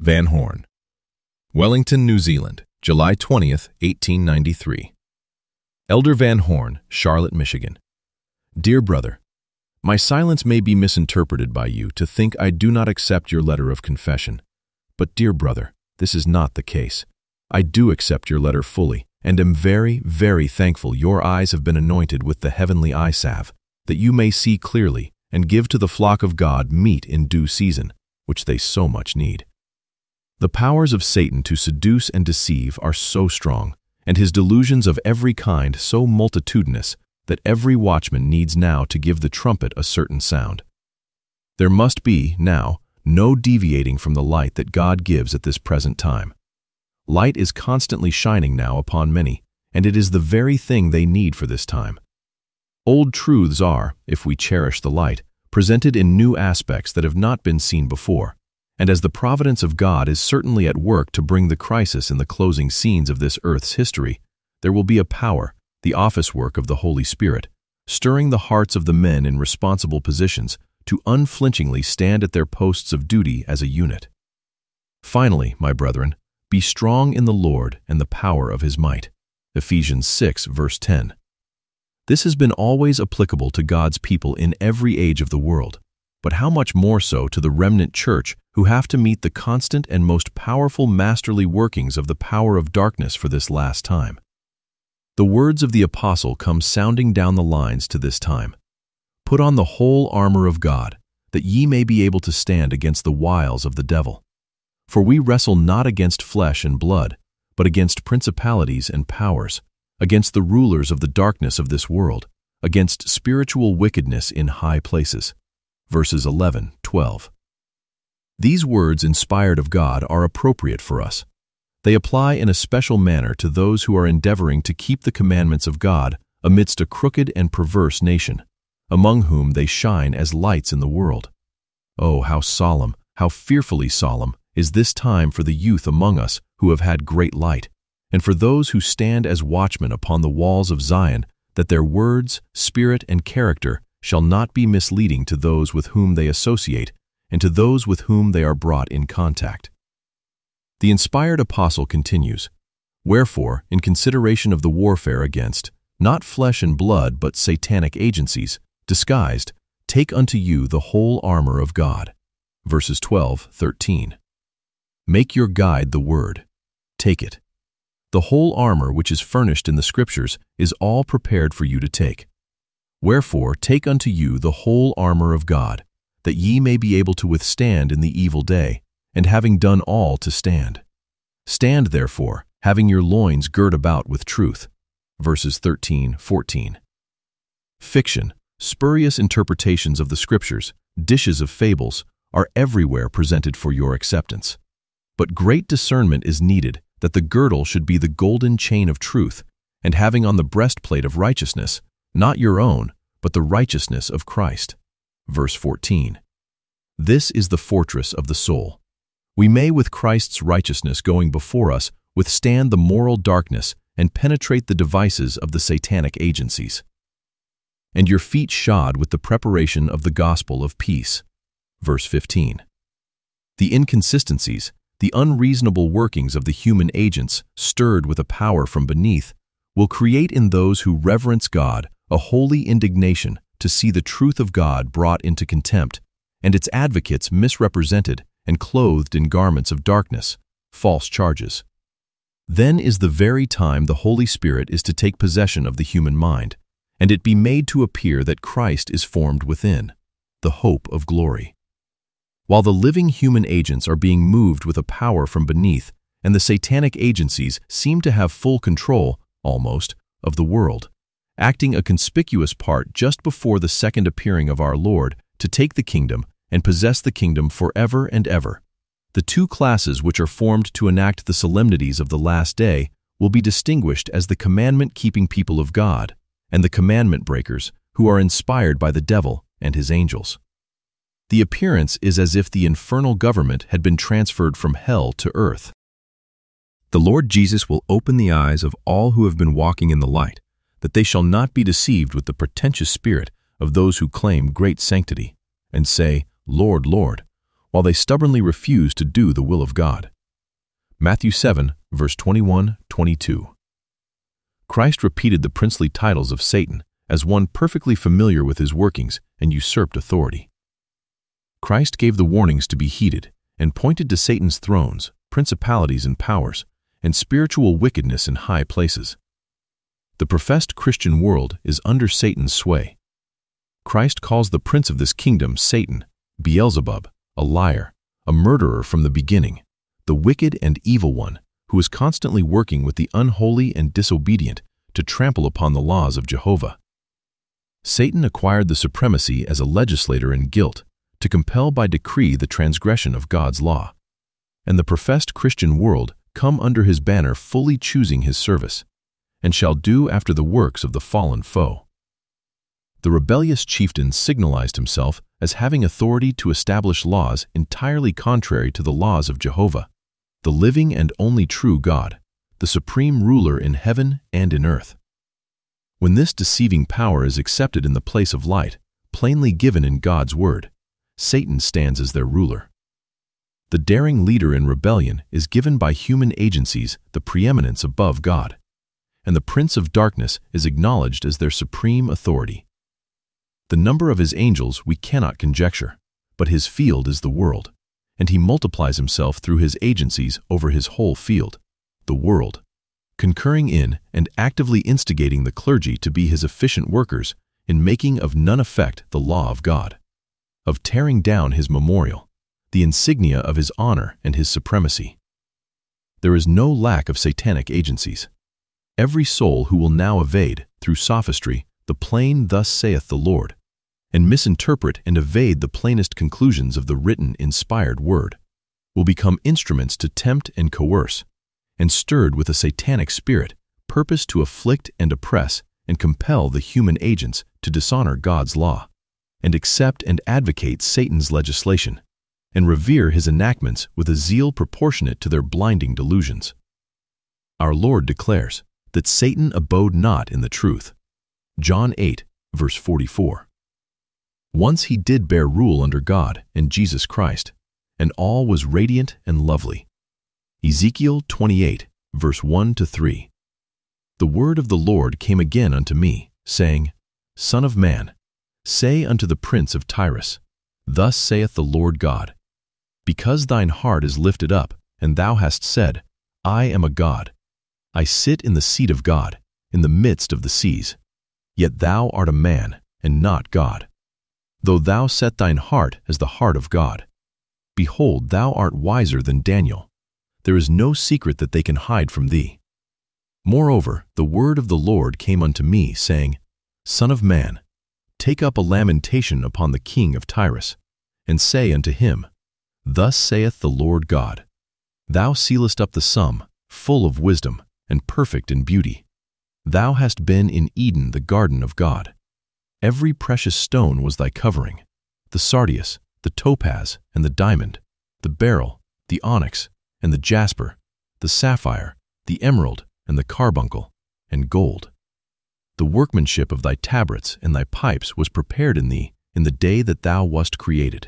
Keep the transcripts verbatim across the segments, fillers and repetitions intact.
Van Horn. Wellington, New Zealand, July twentieth, eighteen ninety-three. Elder Van Horn, Charlotte, Michigan. Dear brother, my silence may be misinterpreted by you to think I do not accept your letter of confession. But dear brother, this is not the case. I do accept your letter fully, and am very, very thankful your eyes have been anointed with the heavenly eye salve, that you may see clearly and give to the flock of God meat in due season, which they so much need. The powers of Satan to seduce and deceive are so strong, and his delusions of every kind so multitudinous, that every watchman needs now to give the trumpet a certain sound. There must be, now, no deviating from the light that God gives at this present time. Light is constantly shining now upon many, and it is the very thing they need for this time. Old truths are, if we cherish the light, presented in new aspects that have not been seen before, and as the providence of God is certainly at work to bring the crisis in the closing scenes of this earth's history, there will be a power, the office work of the Holy Spirit, stirring the hearts of the men in responsible positions to unflinchingly stand at their posts of duty as a unit. Finally, my brethren, be strong in the Lord and the power of his might. Ephesians six, verse ten. This has been always applicable to God's people in every age of the world, but how much more so to the remnant church who have to meet the constant and most powerful masterly workings of the power of darkness for this last time. The words of the apostle come sounding down the lines to this time. Put on the whole armor of God, that ye may be able to stand against the wiles of the devil. For we wrestle not against flesh and blood, but against principalities and powers, against the rulers of the darkness of this world, against spiritual wickedness in high places. Verses eleven, twelve. These words inspired of God are appropriate for us. They apply in a special manner to those who are endeavoring to keep the commandments of God amidst a crooked and perverse nation, among whom they shine as lights in the world. Oh, how solemn, how fearfully solemn is this time for the youth among us who have had great light, and for those who stand as watchmen upon the walls of Zion, that their words, spirit, and character shall not be misleading to those with whom they associate and to those with whom they are brought in contact. The inspired apostle continues, Wherefore, in consideration of the warfare against, not flesh and blood, but satanic agencies, disguised, take unto you the whole armor of God. Verses twelve, thirteen. Make your guide the word. Take it. The whole armor which is furnished in the Scriptures is all prepared for you to take. Wherefore take unto you the whole armor of God, that ye may be able to withstand in the evil day, and having done all to stand. Stand therefore, having your loins girt about with truth. Verses thirteen, fourteen. Fiction, spurious interpretations of the Scriptures, dishes of fables, are everywhere presented for your acceptance. But great discernment is needed that the girdle should be the golden chain of truth, and having on the breastplate of righteousness, not your own, but the righteousness of Christ. Verse fourteen. This is the fortress of the soul. We may, with Christ's righteousness going before us, withstand the moral darkness and penetrate the devices of the satanic agencies. And your feet shod with the preparation of the gospel of peace. Verse fifteen. The inconsistencies, the unreasonable workings of the human agents, stirred with a power from beneath, will create in those who reverence God a holy indignation to see the truth of God brought into contempt, and its advocates misrepresented and clothed in garments of darkness, false charges. Then is the very time the Holy Spirit is to take possession of the human mind, and it be made to appear that Christ is formed within, the hope of glory. While the living human agents are being moved with a power from beneath, and the satanic agencies seem to have full control, almost, of the world, acting a conspicuous part just before the second appearing of our Lord to take the kingdom and possess the kingdom forever and ever. The two classes which are formed to enact the solemnities of the last day will be distinguished as the commandment-keeping people of God and the commandment breakers who are inspired by the devil and his angels. The appearance is as if the infernal government had been transferred from hell to earth. The Lord Jesus will open the eyes of all who have been walking in the light, that they shall not be deceived with the pretentious spirit of those who claim great sanctity, and say, Lord, Lord, while they stubbornly refuse to do the will of God. Matthew seven, verse twenty-one, twenty-two. Christ repeated the princely titles of Satan as one perfectly familiar with his workings and usurped authority. Christ gave the warnings to be heeded and pointed to Satan's thrones, principalities and powers, and spiritual wickedness in high places. The professed Christian world is under Satan's sway. Christ calls the prince of this kingdom Satan, Beelzebub, a liar, a murderer from the beginning, the wicked and evil one who is constantly working with the unholy and disobedient to trample upon the laws of Jehovah. Satan acquired the supremacy as a legislator in guilt to compel by decree the transgression of God's law, and the professed Christian world come under his banner fully choosing his service, and shall do after the works of the fallen foe. The rebellious chieftain signalized himself as having authority to establish laws entirely contrary to the laws of Jehovah, the living and only true God, the supreme ruler in heaven and in earth. When this deceiving power is accepted in the place of light, plainly given in God's word, Satan stands as their ruler. The daring leader in rebellion is given by human agencies the preeminence above God, and the prince of darkness is acknowledged as their supreme authority. The number of his angels we cannot conjecture, but his field is the world, and he multiplies himself through his agencies over his whole field, the world, concurring in and actively instigating the clergy to be his efficient workers in making of none effect the law of God, of tearing down his memorial, the insignia of his honor and his supremacy. There is no lack of satanic agencies. Every soul who will now evade, through sophistry, the plain "Thus saith the Lord," and misinterpret and evade the plainest conclusions of the written, inspired word, will become instruments to tempt and coerce, and stirred with a satanic spirit, purpose to afflict and oppress and compel the human agents to dishonor God's law, and accept and advocate Satan's legislation, and revere his enactments with a zeal proportionate to their blinding delusions. Our Lord declares that Satan abode not in the truth. John eight, verse forty-four. Once he did bear rule under God and Jesus Christ, and all was radiant and lovely. Ezekiel twenty-eight, verse one to three. The word of the Lord came again unto me, saying, Son of man, say unto the prince of Tyrus, Thus saith the Lord God, Because thine heart is lifted up, and thou hast said, I am a God, I sit in the seat of God, in the midst of the seas. Yet thou art a man, and not God. Though thou set thine heart as the heart of God. Behold, thou art wiser than Daniel. There is no secret that they can hide from thee. Moreover, the word of the Lord came unto me, saying, Son of man, take up a lamentation upon the king of Tyrus, and say unto him, Thus saith the Lord God, Thou sealest up the sum, full of wisdom, and perfect in beauty. Thou hast been in Eden, the garden of God. Every precious stone was thy covering, the sardius, the topaz, and the diamond, the beryl, the onyx, and the jasper, the sapphire, the emerald, and the carbuncle, and gold. The workmanship of thy tabrets and thy pipes was prepared in thee in the day that thou wast created.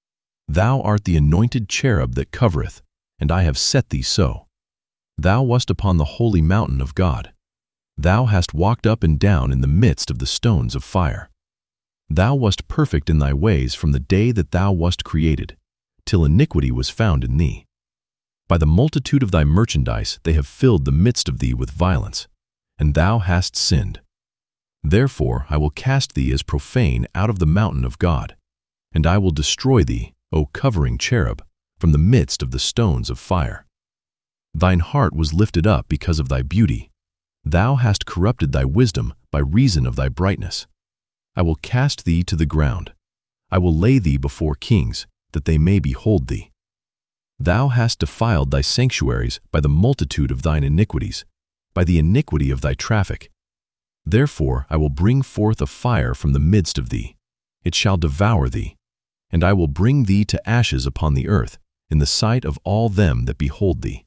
Thou art the anointed cherub that covereth, and I have set thee so. Thou wast upon the holy mountain of God. Thou hast walked up and down in the midst of the stones of fire. Thou wast perfect in thy ways from the day that thou wast created, till iniquity was found in thee. By the multitude of thy merchandise they have filled the midst of thee with violence, and thou hast sinned. Therefore I will cast thee as profane out of the mountain of God, and I will destroy thee, O covering cherub, from the midst of the stones of fire. Thine heart was lifted up because of thy beauty. Thou hast corrupted thy wisdom by reason of thy brightness. I will cast thee to the ground. I will lay thee before kings, that they may behold thee. Thou hast defiled thy sanctuaries by the multitude of thine iniquities, by the iniquity of thy traffic. Therefore I will bring forth a fire from the midst of thee. It shall devour thee, and I will bring thee to ashes upon the earth, in the sight of all them that behold thee.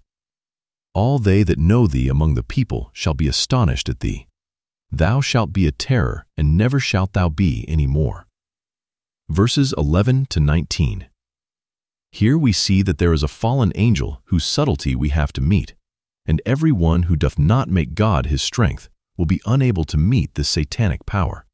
All they that know thee among the people shall be astonished at thee. Thou shalt be a terror, and never shalt thou be any more. Verses eleven to nineteen. Here we see that there is a fallen angel whose subtlety we have to meet, and every one who doth not make God his strength will be unable to meet this satanic power.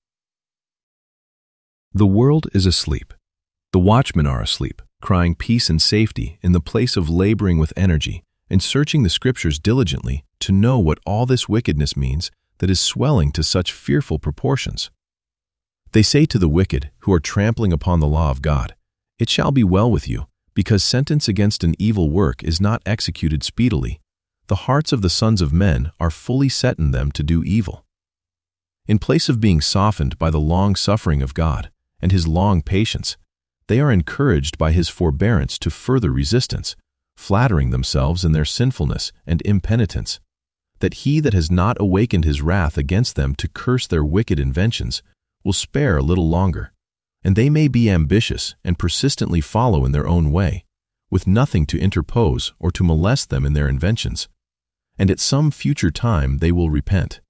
The world is asleep. The watchmen are asleep, crying peace and safety in the place of laboring with energy and searching the scriptures diligently to know what all this wickedness means that is swelling to such fearful proportions. They say to the wicked who are trampling upon the law of God, "It shall be well with you, because sentence against an evil work is not executed speedily. The hearts of the sons of men are fully set in them to do evil." In place of being softened by the long suffering of God and his long patience, they are encouraged by his forbearance to further resistance, flattering themselves in their sinfulness and impenitence, that he that has not awakened his wrath against them to curse their wicked inventions will spare a little longer, and they may be ambitious and persistently follow in their own way, with nothing to interpose or to molest them in their inventions, and at some future time they will repent.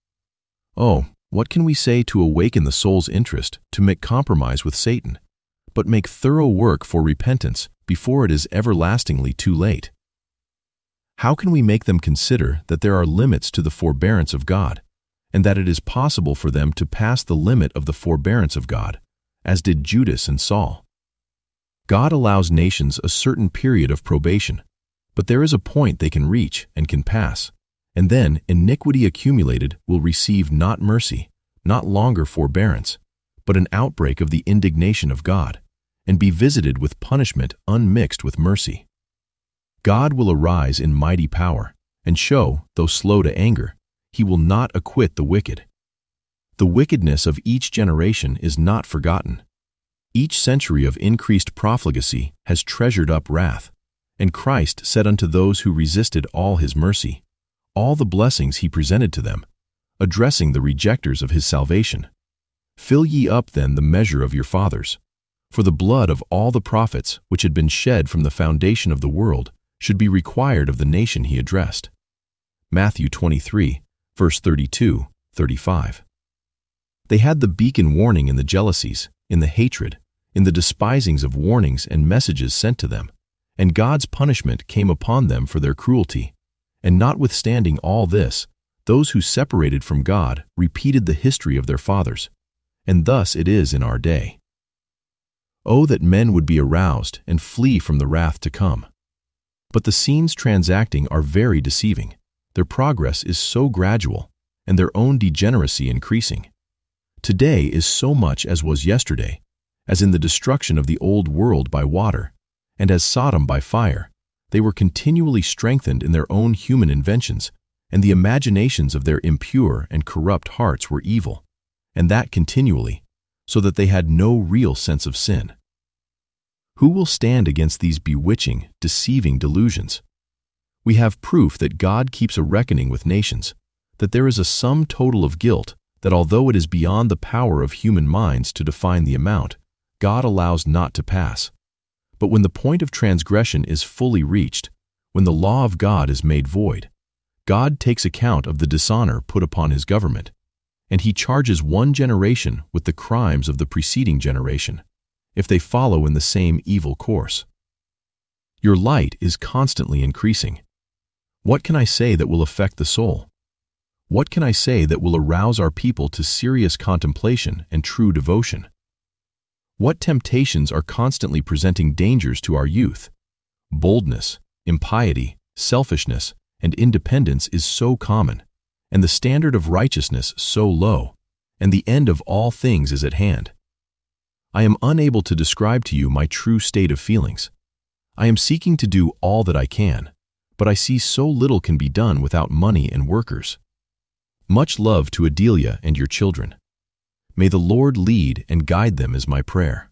Oh, what can we say to awaken the soul's interest to make compromise with Satan, but make thorough work for repentance before it is everlastingly too late? How can we make them consider that there are limits to the forbearance of God, and that it is possible for them to pass the limit of the forbearance of God, as did Judas and Saul? God allows nations a certain period of probation, but there is a point they can reach and can pass, and then iniquity accumulated will receive not mercy, not longer forbearance, but an outbreak of the indignation of God, and be visited with punishment unmixed with mercy. God will arise in mighty power, and show, though slow to anger, he will not acquit the wicked. The wickedness of each generation is not forgotten. Each century of increased profligacy has treasured up wrath, and Christ said unto those who resisted all his mercy, all the blessings he presented to them, addressing the rejectors of his salvation. Fill ye up then the measure of your fathers. For the blood of all the prophets which had been shed from the foundation of the world should be required of the nation he addressed. Matthew twenty-three, verse thirty-two, thirty-five. They had the beacon warning in the jealousies, in the hatred, in the despisings of warnings and messages sent to them, and God's punishment came upon them for their cruelty. And notwithstanding all this, those who separated from God repeated the history of their fathers, and thus it is in our day. Oh, that men would be aroused and flee from the wrath to come. But the scenes transacting are very deceiving. Their progress is so gradual, and their own degeneracy increasing. Today is so much as was yesterday, as in the destruction of the old world by water, and as Sodom by fire, they were continually strengthened in their own human inventions, and the imaginations of their impure and corrupt hearts were evil, and that continually, so that they had no real sense of sin. Who will stand against these bewitching, deceiving delusions? We have proof that God keeps a reckoning with nations, that there is a sum total of guilt that although it is beyond the power of human minds to define the amount, God allows not to pass. But when the point of transgression is fully reached, when the law of God is made void, God takes account of the dishonor put upon his government, and he charges one generation with the crimes of the preceding generation, if they follow in the same evil course. Your light is constantly increasing. What can I say that will affect the soul? What can I say that will arouse our people to serious contemplation and true devotion? What temptations are constantly presenting dangers to our youth? Boldness, impiety, selfishness, and independence is so common, and the standard of righteousness so low, and the end of all things is at hand. I am unable to describe to you my true state of feelings. I am seeking to do all that I can, but I see so little can be done without money and workers. Much love to Adelia and your children. May the Lord lead and guide them is my prayer.